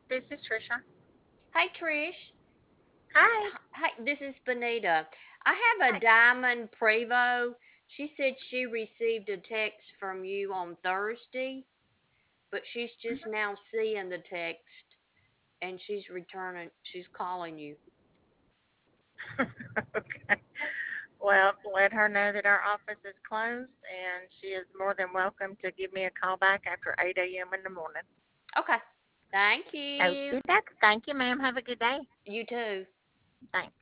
This is Trisha. Hi, Trish. Hi. Hi, this is Benita. I have a Hi. Diamond Prevo. She said she received a text from you on Thursday, but she's just now seeing the text and she's calling you. Okay. Well, let her know that our office is closed, and she is more than welcome to give me a call back after 8 a.m. in the morning. Okay. Thank you. Okay, thank you, ma'am. Have a good day. You too. Thanks.